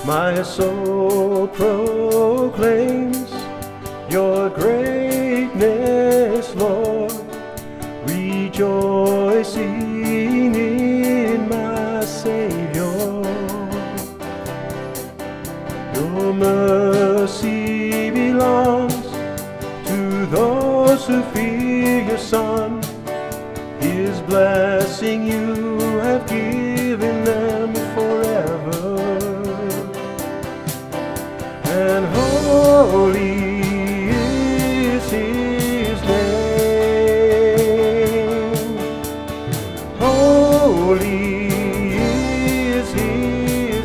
My soul proclaims your greatness, Lord, rejoicing in my Savior. Your mercy belongs to those who fear your Son. His blessing you have given them forever. And holy is His name. Holy is His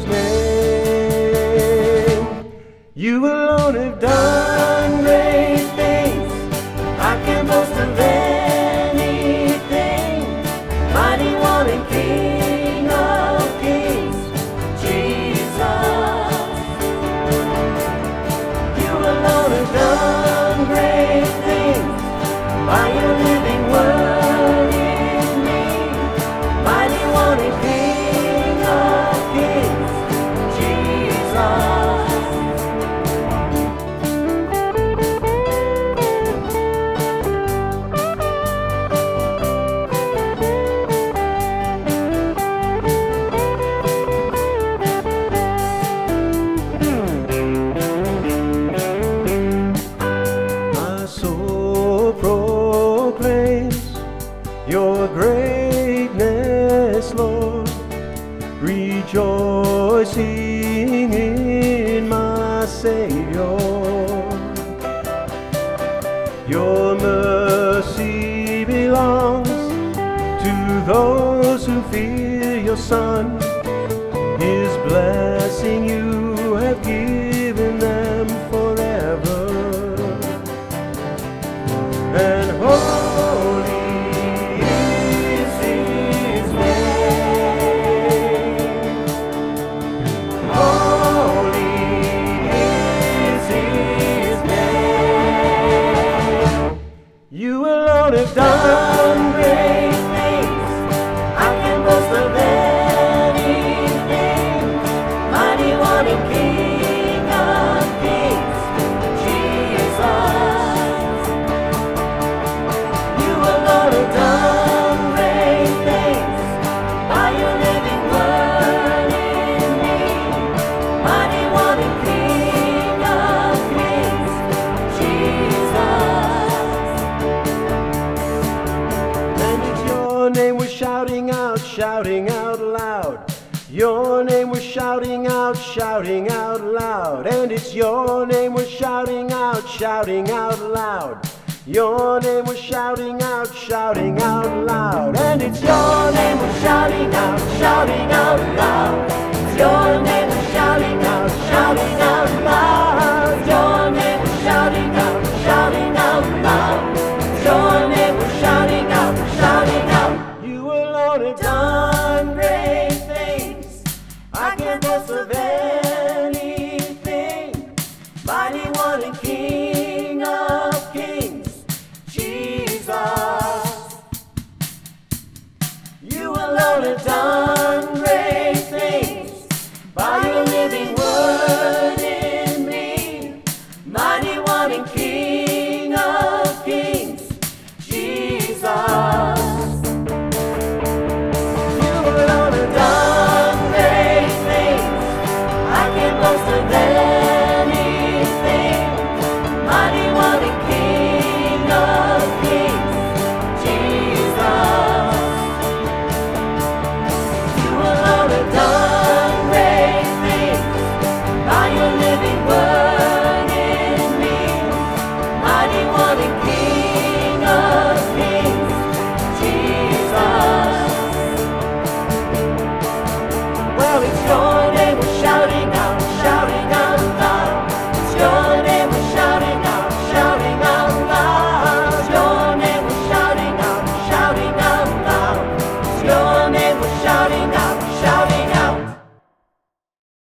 name. You alone have done great things. I can boast of anything. Mighty One and King of Kings, Jesus. You alone have done great things by your living word in me. Mighty One and King of Kings, Jesus. Your greatness, Lord, rejoicing in my Savior. Your mercy belongs to those who fear your Son. His blessing you have given them forever. And holy you alone have done great things. I can boast of anything. Mighty One and King of Kings, Jesus. You alone have done great things by your living word in me. Mighty One and King of Kings, Jesus. Your name we're shouting out loud. Your name we're shouting out loud. And it's your name we're shouting out loud. Your name we're shouting out loud. And it's your name we're shouting out loud. It's your name we're shouting out loud. Your name we're shouting out loud. It's your name we're shouting out. You alone have done great things. I can boast of anything. Mighty One and King of Kings, Jesus. You alone have done great things by your living word.